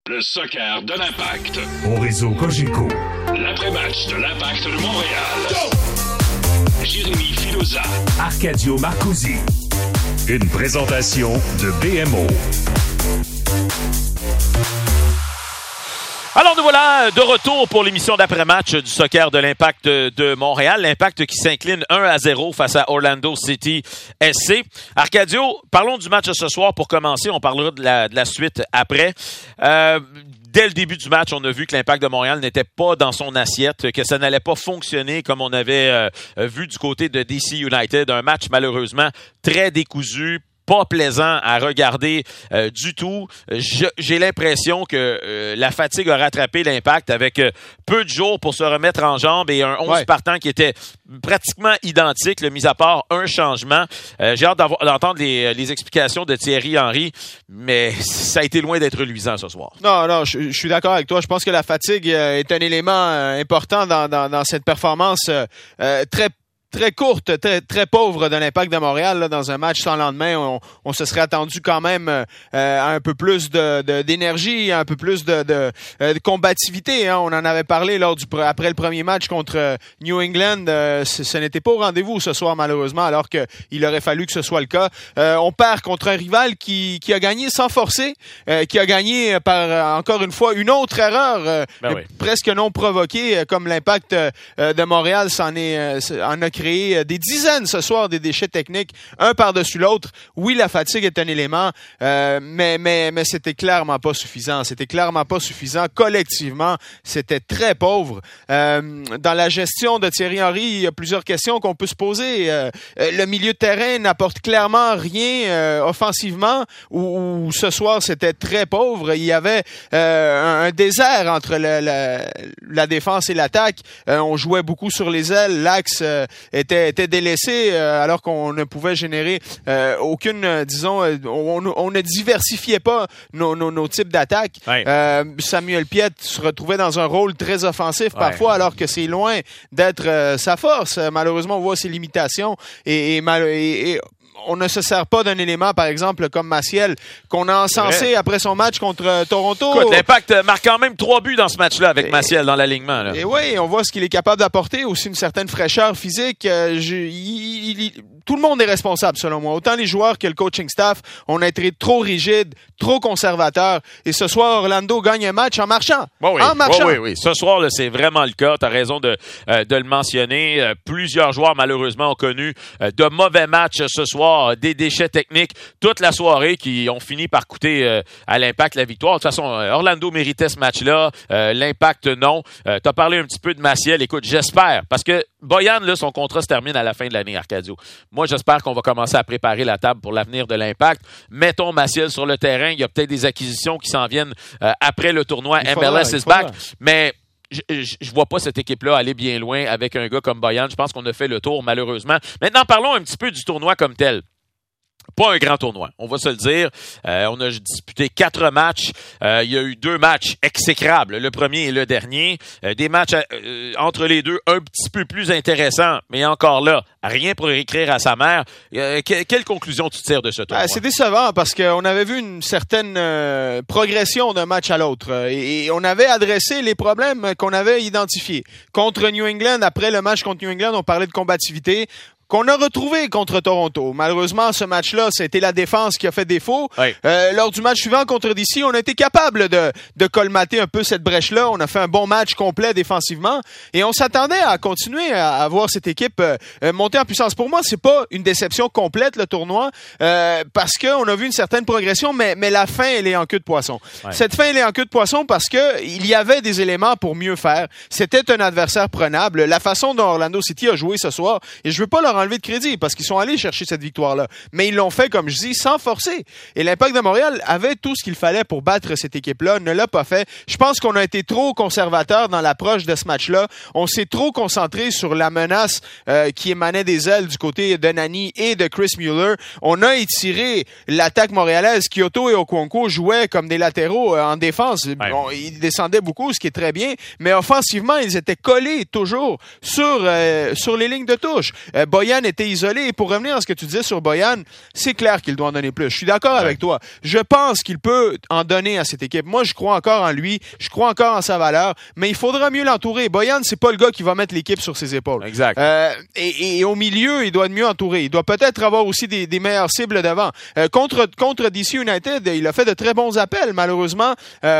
Le soccer de l'Impact. Au réseau Cogeco. L'après-match de l'Impact de Montréal. Jérémy Filosa. Arcadio Marcusi. Une présentation de BMO. Alors nous voilà de retour pour l'émission d'après-match du soccer de l'Impact de Montréal. L'Impact qui s'incline 1-0 face à Orlando City SC. Arcadio, parlons du match de ce soir pour commencer. On parlera de la suite après. Dès le début du match, on a vu que l'Impact de Montréal n'était pas dans son assiette, que ça n'allait pas fonctionner comme on avait vu du côté de DC United. Un match malheureusement très décousu, pas plaisant à regarder du tout. J'ai l'impression que la fatigue a rattrapé l'Impact avec peu de jours pour se remettre en jambes et un 11 partant qui était pratiquement identique, mis à part un changement. J'ai hâte d'entendre les explications de Thierry Henry, mais ça a été loin d'être luisant ce soir. Non, je suis d'accord avec toi. Je pense que la fatigue est un élément important dans cette performance très courte, très pauvre de l'Impact de Montréal là, dans un match sans lendemain. On se serait attendu quand même à un peu plus d'énergie, un peu plus de combativité. Hein. On en avait parlé après le premier match contre New England. Ce n'était pas au rendez-vous ce soir malheureusement, alors qu'il aurait fallu que ce soit le cas. On perd contre un rival qui a gagné sans forcer, qui a gagné par encore une fois une autre erreur presque non provoquée, comme l'Impact de Montréal en a créé des dizaines ce soir, des déchets techniques, un par-dessus l'autre. Oui, la fatigue est un élément, mais c'était clairement pas suffisant. C'était clairement pas suffisant. Collectivement, c'était très pauvre. Dans la gestion de Thierry Henry, il y a plusieurs questions qu'on peut se poser. Le milieu de terrain n'apporte clairement rien offensivement, ou ce soir, c'était très pauvre. Il y avait un désert entre la défense et l'attaque. On jouait beaucoup sur les ailes. L'axe était délaissé alors qu'on ne pouvait générer aucune, on ne diversifiait pas nos types d'attaques. Samuel Piette se retrouvait dans un rôle très offensif parfois, alors que c'est loin d'être sa force. Malheureusement, on voit ses limitations et on ne se sert pas d'un élément, par exemple, comme Maciel, qu'on a encensé après son match contre Toronto. Écoute, l'Impact marque quand même 3 buts dans ce match-là avec Maciel dans l'alignement. Là. Et oui, on voit ce qu'il est capable d'apporter, aussi une certaine fraîcheur physique. Tout le monde est responsable, selon moi. Autant les joueurs que le coaching staff, on a été trop rigide, trop conservateur. Et ce soir, Orlando gagne un match en marchant. Oui. Ce soir, là, c'est vraiment le cas. Tu as raison de le mentionner. Plusieurs joueurs, malheureusement, ont connu de mauvais matchs ce soir, des déchets techniques toute la soirée qui ont fini par coûter à l'Impact la victoire. De toute façon, Orlando méritait ce match-là. L'Impact, non. Tu as parlé un petit peu de Maciel. Écoute, j'espère, parce que Boyan, là, son contrat se termine à la fin de l'année, Arcadio. Moi, j'espère qu'on va commencer à préparer la table pour l'avenir de l'Impact. Mettons Maciel sur le terrain. Il y a peut-être des acquisitions qui s'en viennent après le tournoi. MLS is back. Mais je vois pas cette équipe-là aller bien loin avec un gars comme Boyan. Je pense qu'on a fait le tour, malheureusement. Maintenant, parlons un petit peu du tournoi comme tel. Pas un grand tournoi, on va se le dire. On a disputé 4 matchs. Il y a eu 2 matchs exécrables, le premier et le dernier. Des matchs entre les deux un petit peu plus intéressants, mais encore là, rien pour écrire à sa mère. Quelle conclusion tu tires de ce tournoi? C'est décevant parce qu'on avait vu une certaine progression d'un match à l'autre et on avait adressé les problèmes qu'on avait identifiés. Contre New England, après le match contre New England, on parlait de combativité, qu'on a retrouvé contre Toronto. Malheureusement, ce match-là, c'était la défense qui a fait défaut. Lors du match suivant contre DC, on a été capable de colmater un peu cette brèche-là. On a fait un bon match complet défensivement et on s'attendait à continuer à voir cette équipe monter en puissance. Pour moi, c'est pas une déception complète, le tournoi, parce qu'on a vu une certaine progression, mais la fin, elle est en queue de poisson. Cette fin, elle est en queue de poisson parce que il y avait des éléments pour mieux faire. C'était un adversaire prenable. La façon dont Orlando City a joué ce soir, et je veux pas leur enlever de crédit parce qu'ils sont allés chercher cette victoire-là. Mais ils l'ont fait, comme je dis, sans forcer. Et l'Impact de Montréal avait tout ce qu'il fallait pour battre cette équipe-là, ne l'a pas fait. Je pense qu'on a été trop conservateur dans l'approche de ce match-là. On s'est trop concentré sur la menace qui émanait des ailes du côté de Nani et de Chris Mueller. On a étiré l'attaque montréalaise. Kyoto et Okonkwo jouaient comme des latéraux en défense. Bon, ils descendaient beaucoup, ce qui est très bien, mais offensivement, ils étaient collés toujours sur les lignes de touche. Boyan Bojan était isolé. Et pour revenir à ce que tu disais sur Bojan, c'est clair qu'il doit en donner plus. Je suis d'accord avec toi. Je pense qu'il peut en donner à cette équipe. Moi, je crois encore en lui. Je crois encore en sa valeur. Mais il faudra mieux l'entourer. Bojan, c'est pas le gars qui va mettre l'équipe sur ses épaules. Exact. Et au milieu, il doit être mieux entouré. Il doit peut-être avoir aussi des meilleures cibles devant. Contre DC United, il a fait de très bons appels. Malheureusement,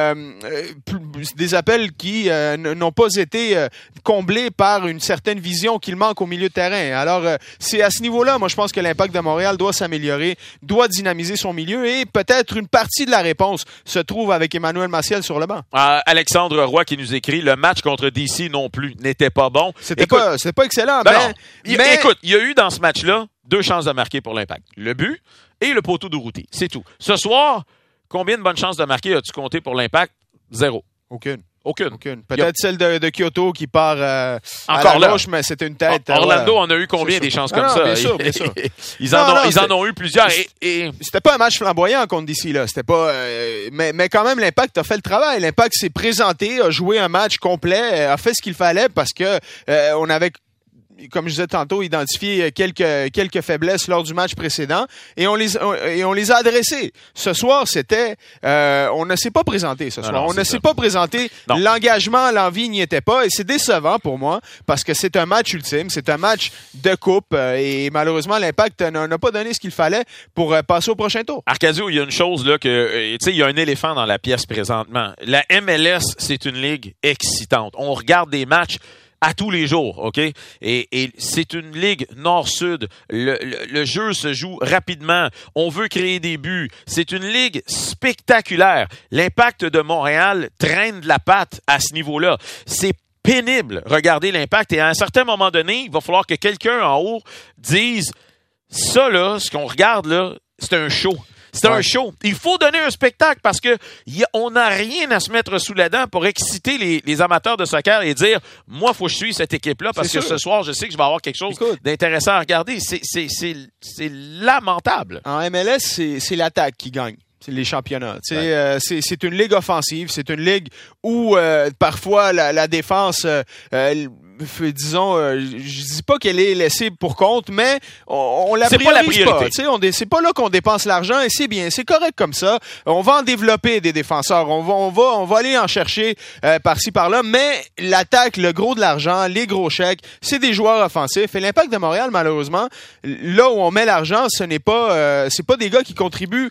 des appels qui n'ont pas été comblés par une certaine vision qu'il manque au milieu de terrain. Alors, c'est à ce niveau-là, moi, je pense que l'Impact de Montréal doit s'améliorer, doit dynamiser son milieu et peut-être une partie de la réponse se trouve avec Emmanuel Maciel sur le banc. Alexandre Roy qui nous écrit, le match contre DC non plus n'était pas bon. C'était pas excellent, mais... Écoute, il y a eu dans ce match-là 2 chances de marquer pour l'Impact. Le but et le poteau d'Urruti. C'est tout. Ce soir, combien de bonnes chances de marquer as-tu compté pour l'Impact? 0. Aucune. Aucune. Peut-être celle de Kyoto qui part encore à la gauche, mais c'était une tête. Orlando en a eu combien des chances comme ça? Bien sûr. Ils en ont eu plusieurs. Et... C'était pas un match flamboyant contre DC, là. C'était pas, mais quand même, l'Impact a fait le travail. L'Impact s'est présenté, a joué un match complet, a fait ce qu'il fallait parce que on avait, comme je disais tantôt, identifié quelques faiblesses lors du match précédent et on les a adressées. Ce soir, c'était on ne s'est pas présenté ce soir. Non, on ne s'est pas présenté. Non. L'engagement, l'envie n'y était pas et c'est décevant pour moi parce que c'est un match ultime, c'est un match de coupe et malheureusement l'Impact n'a pas donné ce qu'il fallait pour passer au prochain tour. Arcadio, il y a une chose là que tu sais, il y a un éléphant dans la pièce présentement. La MLS, c'est une ligue excitante. On regarde des matchs à tous les jours, OK? Et c'est une ligue nord-sud. Le jeu se joue rapidement. On veut créer des buts. C'est une ligue spectaculaire. L'Impact de Montréal traîne de la patte à ce niveau-là. C'est pénible, regarder l'Impact. Et à un certain moment donné, il va falloir que quelqu'un en haut dise ça, là, ce qu'on regarde, là, c'est un show. C'est un show. Il faut donner un spectacle parce que on n'a rien à se mettre sous la dent pour exciter les amateurs de soccer et dire moi, faut que je suive cette équipe-là parce que ce soir, je sais que je vais avoir quelque chose d'intéressant à regarder. C'est lamentable. En MLS, c'est l'attaque qui gagne. C'est les championnats. C'est une ligue offensive. C'est une ligue où parfois la défense... disons, je dis pas qu'elle est laissée pour compte, mais on la priorise pas. C'est pas là qu'on dépense l'argent et c'est bien, c'est correct comme ça. On va en développer des défenseurs, on va aller en chercher par-ci par-là, mais l'attaque, le gros de l'argent, les gros chèques, c'est des joueurs offensifs. Et l'Impact de Montréal, malheureusement, là où on met l'argent, c'est pas des gars qui contribuent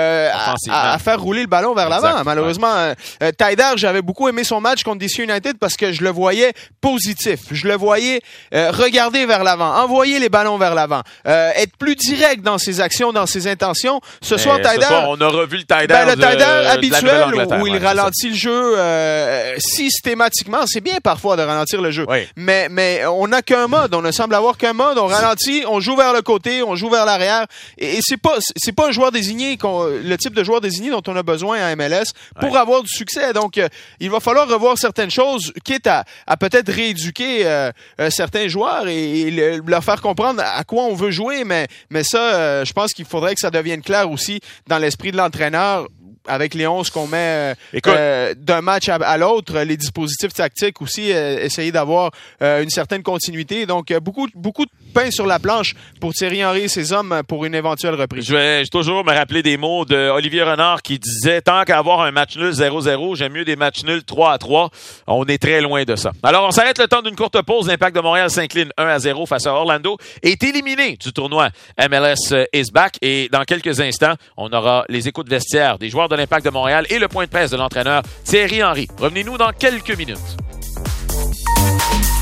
à faire rouler le ballon vers l'avant. Malheureusement, Taider, j'avais beaucoup aimé son match contre DC United parce que je le voyais positif. Je le voyais regarder vers l'avant, envoyer les ballons vers l'avant, être plus direct dans ses actions, dans ses intentions. Ce soir, on a revu le Taider habituel où il ralentit le jeu systématiquement. C'est bien parfois de ralentir le jeu, mais on n'a qu'un mode. On ne semble avoir qu'un mode. On ralentit, on joue vers le côté, on joue vers l'arrière. Et c'est pas un joueur désigné, le type de joueur désigné dont on a besoin en MLS pour avoir du succès. Donc, il va falloir revoir certaines choses, quitte à peut-être rééduquer certains joueurs et leur faire comprendre à quoi on veut jouer, mais ça, je pense qu'il faudrait que ça devienne clair aussi dans l'esprit de l'entraîneur avec les 11 qu'on met d'un match à l'autre, les dispositifs tactiques aussi, essayer d'avoir une certaine continuité. Donc, beaucoup de pain sur la planche pour Thierry Henry et ses hommes pour une éventuelle reprise. Je vais toujours me rappeler des mots d'Olivier Renard qui disait « Tant qu'à avoir un match nul 0-0, j'aime mieux des matchs nuls 3-3. » On est très loin de ça. Alors, on s'arrête le temps d'une courte pause. L'Impact de Montréal s'incline 1-0 face à Orlando et est éliminé du tournoi MLS is back. Et dans quelques instants, on aura les échos de vestiaire des joueurs de l'Impact de Montréal et le point de presse de l'entraîneur Thierry Henry. Revenez-nous dans quelques minutes.